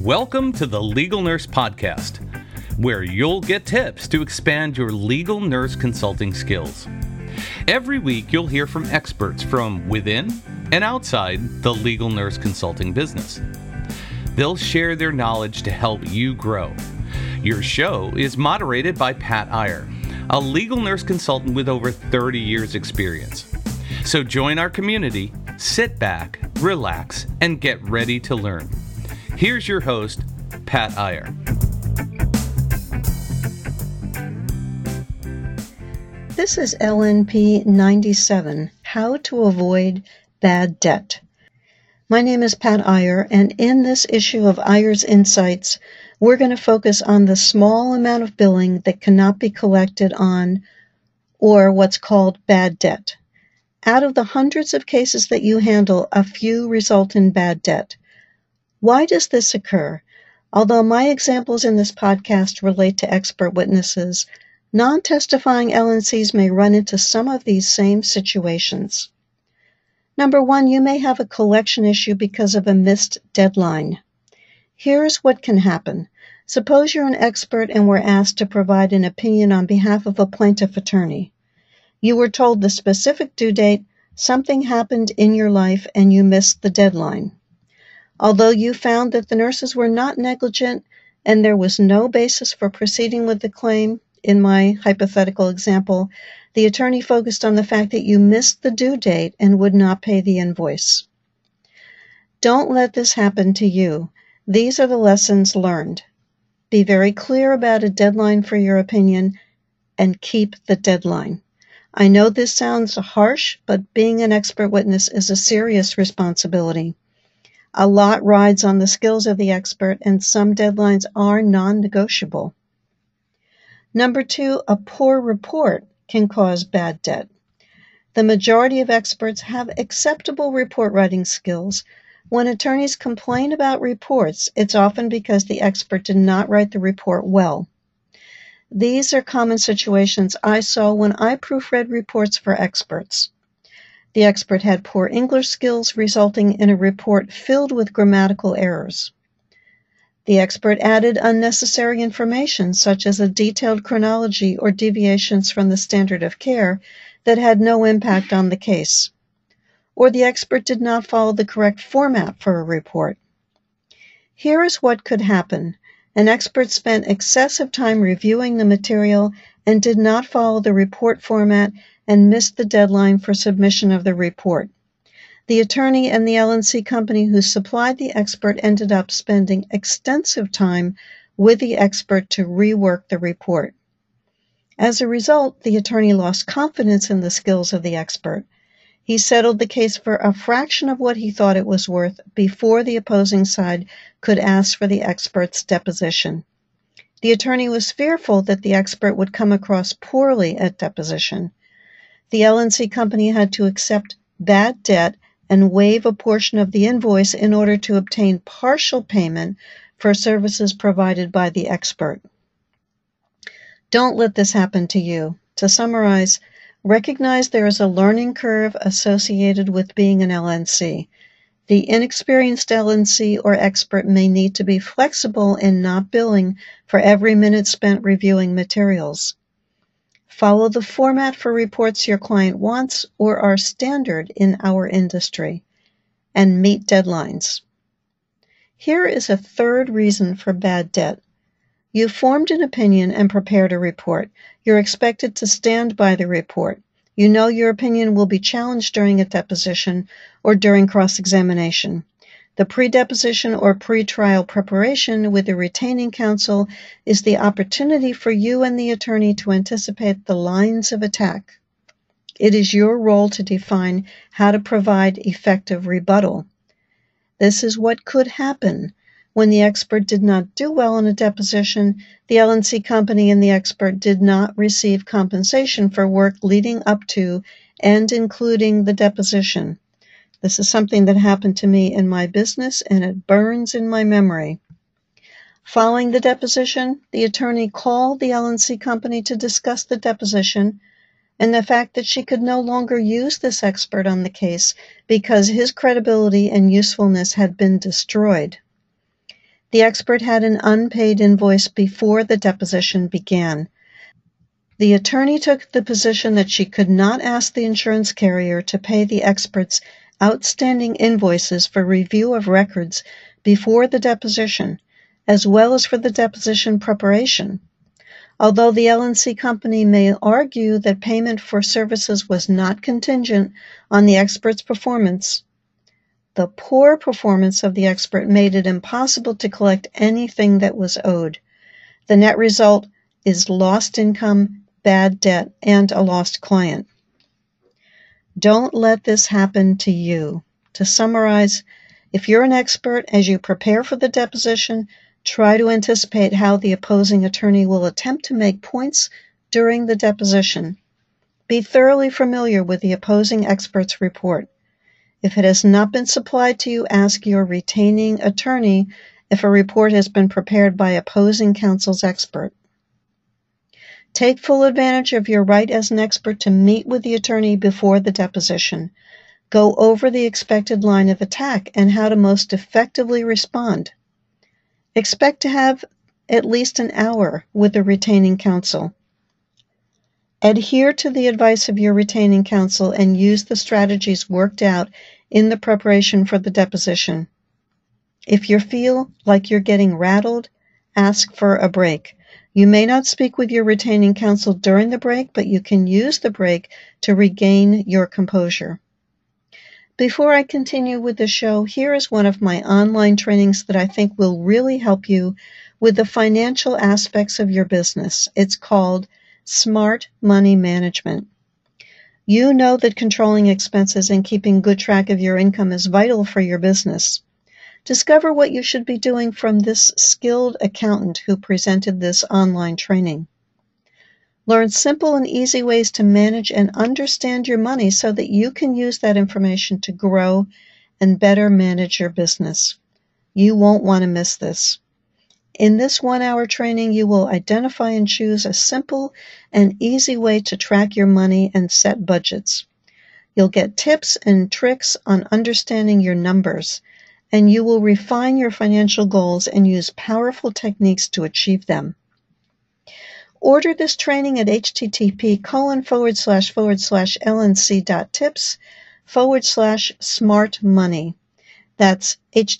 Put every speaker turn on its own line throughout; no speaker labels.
Welcome to the Legal Nurse Podcast, where you'll get tips to expand your legal nurse consulting skills. Every week, you'll hear from experts from within and outside the legal nurse consulting business. They'll share their knowledge to help you grow. Your show is moderated by Pat Iyer, a legal nurse consultant with over 30 years' experience. So join our community, sit back, relax, and get ready to learn. Here's your host, Pat Iyer.
This is LNP 97, How to Avoid Bad Debt. My name is Pat Iyer, and in this issue of Iyer's Insights, we're going to focus on the small amount of billing that cannot be collected on, or what's called bad debt. Out of the hundreds of cases that you handle, a few result in bad debt. Why does this occur? Although my examples in this podcast relate to expert witnesses, non-testifying LNCs may run into some of these same situations. Number one, you may have a collection issue because of a missed deadline. Here's what can happen. Suppose you're an expert and were asked to provide an opinion on behalf of a plaintiff attorney. You were told the specific due date, something happened in your life, and you missed the deadline. Although you found that the nurses were not negligent and there was no basis for proceeding with the claim, in my hypothetical example, the attorney focused on the fact that you missed the due date and would not pay the invoice. Don't let this happen to you. These are the lessons learned. Be very clear about a deadline for your opinion and keep the deadline. I know this sounds harsh, but being an expert witness is a serious responsibility. A lot rides on the skills of the expert, and some deadlines are non-negotiable. Number two, a poor report can cause bad debt. The majority of experts have acceptable report writing skills. When attorneys complain about reports, it's often because the expert did not write the report well. These are common situations I saw when I proofread reports for experts. The expert had poor English skills, resulting in a report filled with grammatical errors. The expert added unnecessary information, such as a detailed chronology or deviations from the standard of care that had no impact on the case. Or the expert did not follow the correct format for a report. Here is what could happen. An expert spent excessive time reviewing the material and did not follow the report format and missed the deadline for submission of the report. The attorney and the LNC company who supplied the expert ended up spending extensive time with the expert to rework the report. As a result, the attorney lost confidence in the skills of the expert. He settled the case for a fraction of what he thought it was worth before the opposing side could ask for the expert's deposition. The attorney was fearful that the expert would come across poorly at deposition. The LNC company had to accept bad debt and waive a portion of the invoice in order to obtain partial payment for services provided by the expert. Don't let this happen to you. To summarize, recognize there is a learning curve associated with being an LNC. The inexperienced LNC or expert may need to be flexible in not billing for every minute spent reviewing materials. Follow the format for reports your client wants or are standard in our industry, and meet deadlines. Here is a third reason for bad debt. You formed an opinion and prepared a report. You're expected to stand by the report. You know your opinion will be challenged during a deposition or during cross-examination. The pre-deposition or pre-trial preparation with the retaining counsel is the opportunity for you and the attorney to anticipate the lines of attack. It is your role to define how to provide effective rebuttal. This is what could happen. When the expert did not do well in a deposition, the LNC company and the expert did not receive compensation for work leading up to and including the deposition. This is something that happened to me in my business, and it burns in my memory. Following the deposition, the attorney called the LNC company to discuss the deposition and the fact that she could no longer use this expert on the case because his credibility and usefulness had been destroyed. The expert had an unpaid invoice before the deposition began. The attorney took the position that she could not ask the insurance carrier to pay the expert's outstanding invoices for review of records before the deposition, as well as for the deposition preparation. Although the L&C company may argue that payment for services was not contingent on the expert's performance, the poor performance of the expert made it impossible to collect anything that was owed. The net result is lost income, bad debt, and a lost client. Don't let this happen to you. To summarize, if you're an expert, as you prepare for the deposition, try to anticipate how the opposing attorney will attempt to make points during the deposition. Be thoroughly familiar with the opposing expert's report. If it has not been supplied to you, ask your retaining attorney if a report has been prepared by opposing counsel's expert. Take full advantage of your right as an expert to meet with the attorney before the deposition. Go over the expected line of attack and how to most effectively respond. Expect to have at least an hour with the retaining counsel. Adhere to the advice of your retaining counsel and use the strategies worked out in the preparation for the deposition. If you feel like you're getting rattled, ask for a break. You may not speak with your retaining counsel during the break, but you can use the break to regain your composure. Before I continue with the show, here is one of my online trainings that I think will really help you with the financial aspects of your business. It's called Smart Money Management. You know that controlling expenses and keeping good track of your income is vital for your business. Discover what you should be doing from this skilled accountant who presented this online training. Learn simple and easy ways to manage and understand your money so that you can use that information to grow and better manage your business. You won't want to miss this. In this 1-hour training, you will identify and choose a simple and easy way to track your money and set budgets. You'll get tips and tricks on understanding your numbers, and you will refine your financial goals and use powerful techniques to achieve them. Order this training at http://lnc.tips/smart-money. That's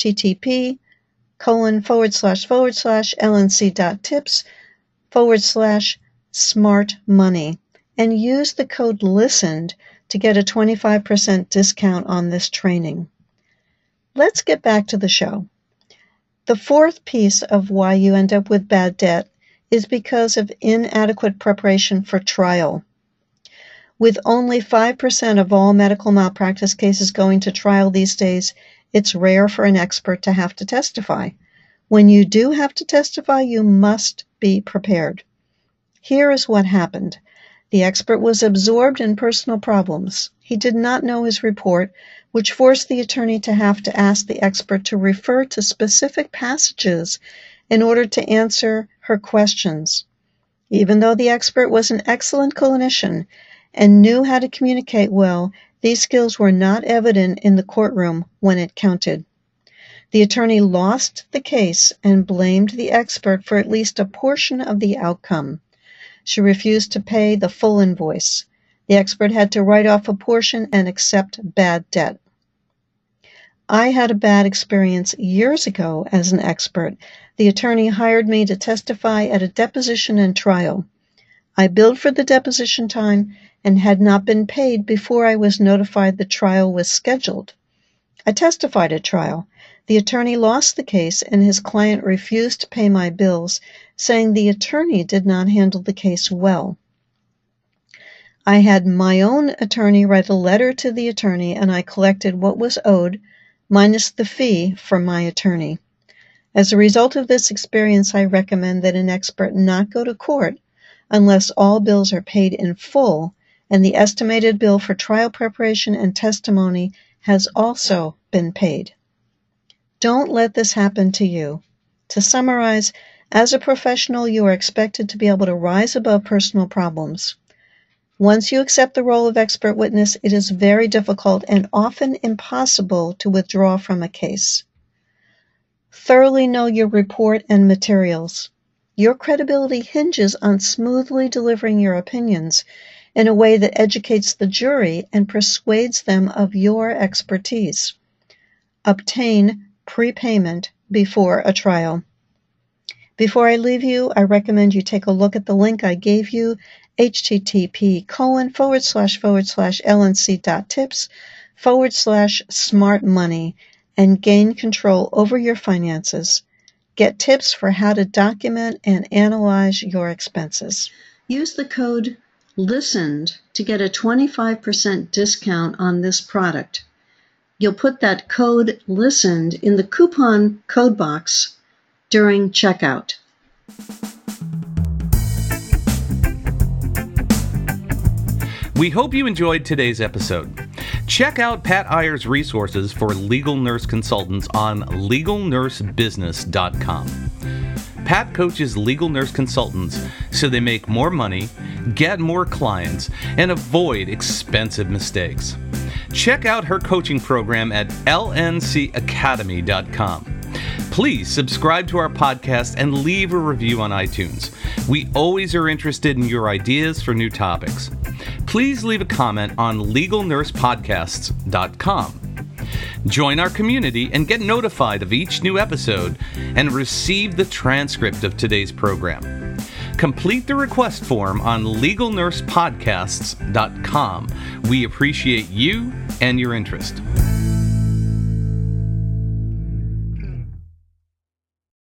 http://lnc.tips/smart-money. And use the code LISTENED to get a 25% discount on this training. Let's get back to the show. The fourth piece of why you end up with bad debt is because of inadequate preparation for trial. With only 5% of all medical malpractice cases going to trial these days, it's rare for an expert to have to testify. When you do have to testify, you must be prepared. Here is what happened. The expert was absorbed in personal problems. He did not know his report, which forced the attorney to have to ask the expert to refer to specific passages in order to answer her questions. Even though the expert was an excellent clinician and knew how to communicate well, these skills were not evident in the courtroom when it counted. The attorney lost the case and blamed the expert for at least a portion of the outcome. She refused to pay the full invoice. The expert had to write off a portion and accept bad debt. I had a bad experience years ago as an expert. The attorney hired me to testify at a deposition and trial. I billed for the deposition time and had not been paid before I was notified the trial was scheduled. I testified at trial. The attorney lost the case and his client refused to pay my bills, saying the attorney did not handle the case well. I had my own attorney write a letter to the attorney and I collected what was owed, minus the fee from my attorney. As a result of this experience, I recommend that an expert not go to court unless all bills are paid in full and the estimated bill for trial preparation and testimony has also been paid. Don't let this happen to you. To summarize, as a professional, you are expected to be able to rise above personal problems. Once you accept the role of expert witness, it is very difficult and often impossible to withdraw from a case. Thoroughly know your report and materials. Your credibility hinges on smoothly delivering your opinions in a way that educates the jury and persuades them of your expertise. Obtain prepayment before a trial. Before I leave you, I recommend you take a look at the link I gave you, http://lnc.tips/smart money, and gain control over your finances. Get tips for how to document and analyze your expenses. Use the code LISTENED to get a 25% discount on this product. You'll put that code LISTENED in the coupon code box during checkout.
We hope you enjoyed today's episode. Check out Pat Iyer's resources for legal nurse consultants on legalnursebusiness.com. Pat coaches legal nurse consultants so they make more money, get more clients, and avoid expensive mistakes. Check out her coaching program at lncacademy.com. Please subscribe to our podcast and leave a review on iTunes. We always are interested in your ideas for new topics. Please leave a comment on legalnursepodcasts.com. Join our community and get notified of each new episode and receive the transcript of today's program. Complete the request form on legalnursepodcasts.com. We appreciate you and your interest.